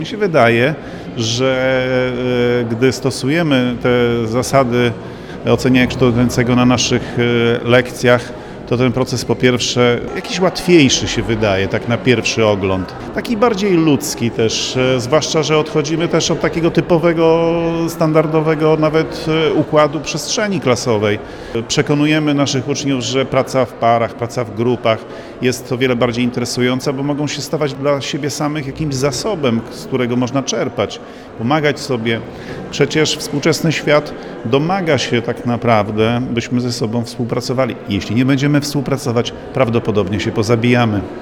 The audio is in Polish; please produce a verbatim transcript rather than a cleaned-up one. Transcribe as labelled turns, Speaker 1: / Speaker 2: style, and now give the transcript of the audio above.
Speaker 1: Mi się wydaje, że e, gdy stosujemy te zasady oceniania kształcącego na naszych e, lekcjach, to ten proces po pierwsze jakiś łatwiejszy się wydaje, tak na pierwszy ogląd. Taki bardziej ludzki też, e, zwłaszcza, że odchodzimy też od takiego typowego, standardowego nawet e, układu przestrzeni klasowej. Przekonujemy naszych uczniów, że praca w parach, praca w grupach jest o wiele bardziej interesująca, bo mogą się stawać dla siebie samych jakimś zasobem, z którego można czerpać, pomagać sobie. Przecież współczesny świat domaga się tak naprawdę, byśmy ze sobą współpracowali. Jeśli nie będziemy współpracować, prawdopodobnie się pozabijamy.